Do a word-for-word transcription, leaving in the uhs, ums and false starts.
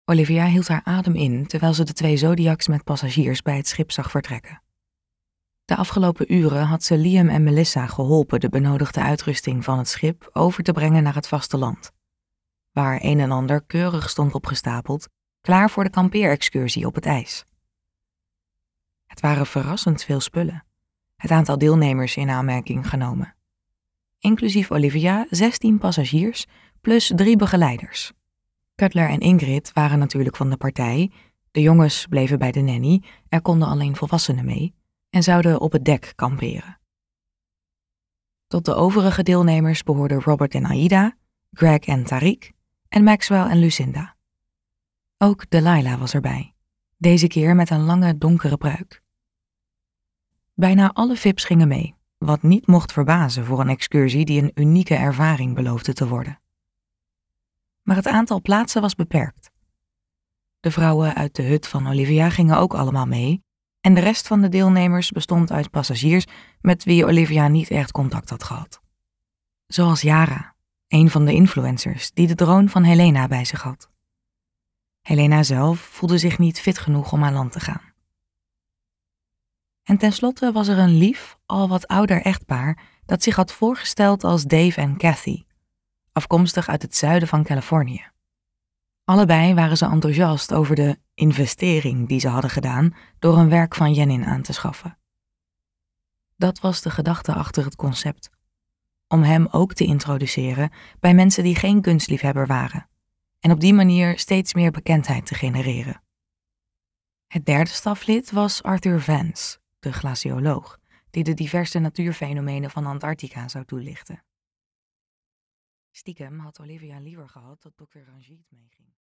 Olivia hield haar adem in terwijl ze de twee Zodiacs met passagiers bij het schip zag vertrekken. De afgelopen uren had ze Liam en Melissa geholpen de benodigde uitrusting van het schip over te brengen naar het vasteland, waar een en ander keurig stond opgestapeld, klaar voor de kampeerexcursie op het ijs. Het waren verrassend veel spullen, het aantal deelnemers in aanmerking genomen. Inclusief Olivia zestien passagiers plus drie begeleiders. Cutler en Ingrid waren natuurlijk van de partij, de jongens bleven bij de nanny, er konden alleen volwassenen mee, en zouden op het dek kamperen. Tot de overige deelnemers behoorden Robert en Aida, Greg en Tariq en Maxwell en Lucinda. Ook Delilah was erbij, deze keer met een lange donkere pruik. Bijna alle V I P's gingen mee, wat niet mocht verbazen voor een excursie die een unieke ervaring beloofde te worden. Maar het aantal plaatsen was beperkt. De vrouwen uit de hut van Olivia gingen ook allemaal mee en de rest van de deelnemers bestond uit passagiers met wie Olivia niet echt contact had gehad. Zoals Yara, een van de influencers die de drone van Helena bij zich had. Helena zelf voelde zich niet fit genoeg om aan land te gaan. En tenslotte was er een lief, al wat ouder echtpaar dat zich had voorgesteld als Dave en Kathy, afkomstig uit het zuiden van Californië. Allebei waren ze enthousiast over de investering die ze hadden gedaan door een werk van Jenin aan te schaffen. Dat was de gedachte achter het concept, om hem ook te introduceren bij mensen die geen kunstliefhebber waren en op die manier steeds meer bekendheid te genereren. Het derde staflid was Arthur Vance, de glacioloog, die de diverse natuurfenomenen van Antarctica zou toelichten. Stiekem had Olivia liever gehad dat dokter Ranjit meeging.